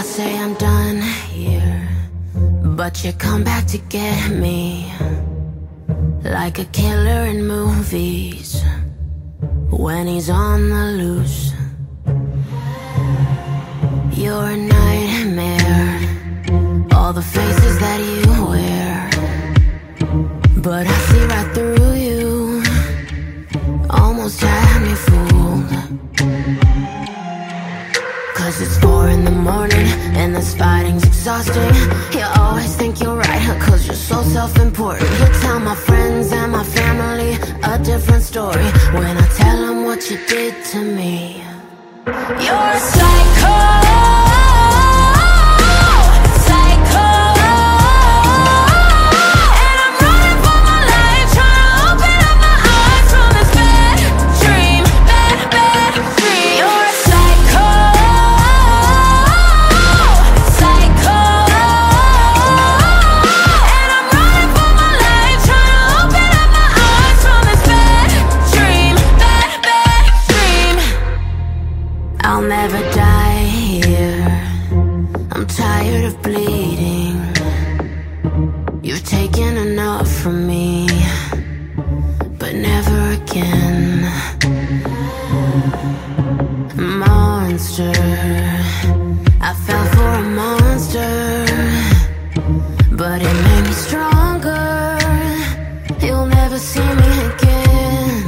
say I'm done here, but you come back to get me, like a killer in movies when he's on the loose. You're a nightmare, all the faces that you wear, but I see right through you, almost had me fooled. Cause it's 4 in the morning and this fighting's exhausting. You always think you're right, cause you're so self-important. You tell my friends and my family a different story when I tell them what you did to me. You're a psycho, psycho, and I'm running for my life, trying to open up my eyes from this bad dream, bad dream. You're a psycho, psycho, and I'm running for my life, trying to open up my eyes from this bad dream, bad dream. I'll never die here, I'm tired of bleeding. You've taken enough from me, but never again. Monster, I fell for a monster, but it made me stronger. You'll never see me again.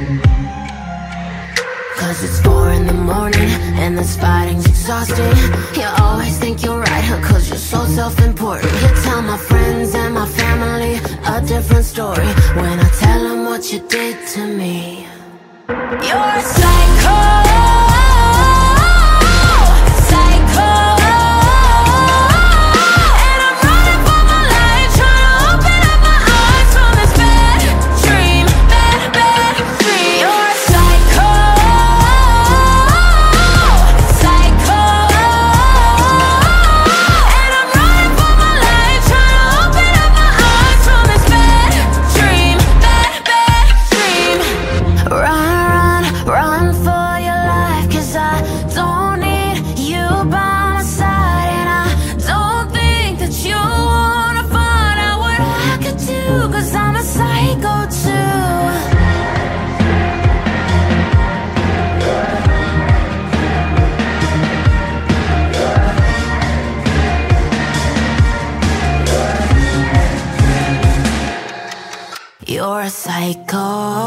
Cause it's 4 in the morning and this fighting's exhausting. You always think you're right, cause you're so self-important. You tell my friends and my family a different story when I tell them what you did to me. You're a psycho, psycho, and I'm running for my life, trying to open up my eyes from this bad dream, bad dream. You're a psycho, psycho, and I'm running for my life, trying to open up my eyes from this bad dream, bad dream. Run for your life, cause I don't need you by my side, and I don't think that you wanna find out what I could do, cause I'm a psycho too. You're a psycho.